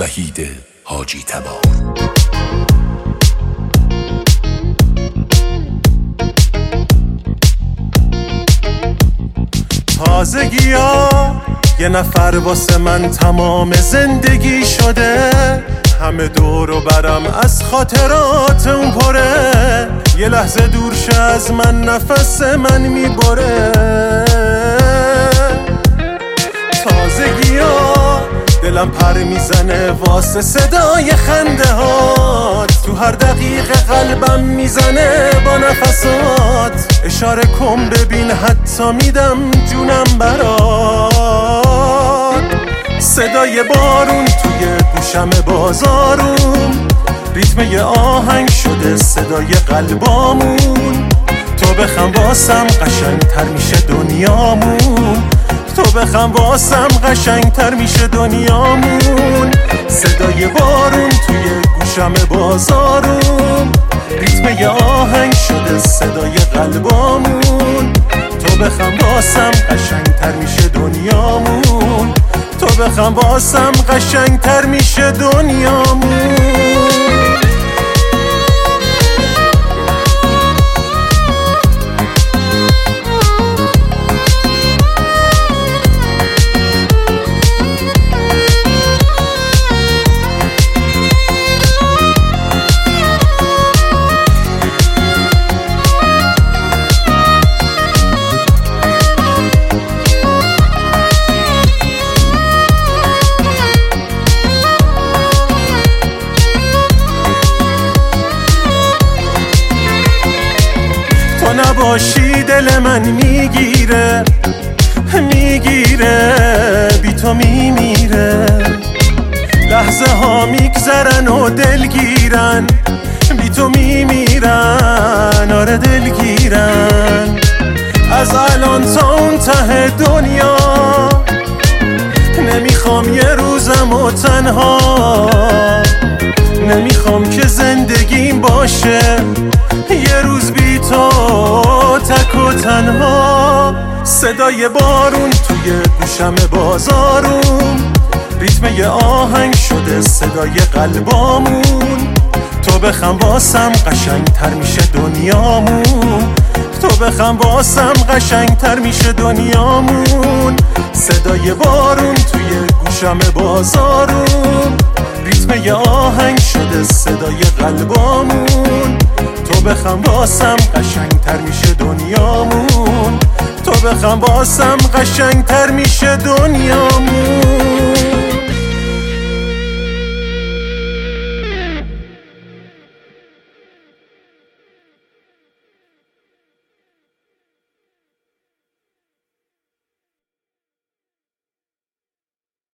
وحید حاجی تبار. تازگی ها یه نفر واسه من تمام زندگی شده، همه دور و برم از خاطرات اون پره، یه لحظه دور شه از من نفس من میبره. تازگی ها دلم پر میزنه واسه صدای خنده هات، تو هر دقیقه قلبم میزنه با نفسات. اشاره کن ببین حتی میدم جونم برات. صدای بارون توی گوشم بازارون، ریتم یه آهنگ شده صدای قلبامون. تو بخم واسم قشنگتر میشه دنیامون، تو بخم واسم قشنگتر میشه دنیامون. صدای بارون توی گوشم بازارون، ریتم یه آهنگ شده صدای قلبامون. تو بخم واسم قشنگتر میشه دنیامون، تو بخم واسم قشنگتر میشه دنیامون. تو نباشی دل من میگیره بی تو میمیره. لحظه ها میگذرن و دلگیرن، بی تو میمیرن، آره دلگیرن. از الان تا اون ته دنیا نمیخوام یه روزم و تنها، نمیخوام که زندگیم باشه یه روز بی تو تک و تنها. صدای بارون توی گوشم بازارون، ریتم یه آهنگ شده صدای قلبامون. تو بخم واسم قشنگتر میشه دنیامون، تو بخم واسم قشنگتر میشه دنیامون. صدای بارون توی گوشم بازارون، ریتم یه آهنگ شده صدای قلبامون. تو بخم واسم قشنگتر میشه دنیامون، تو بخم واسم قشنگتر میشه دنیامون.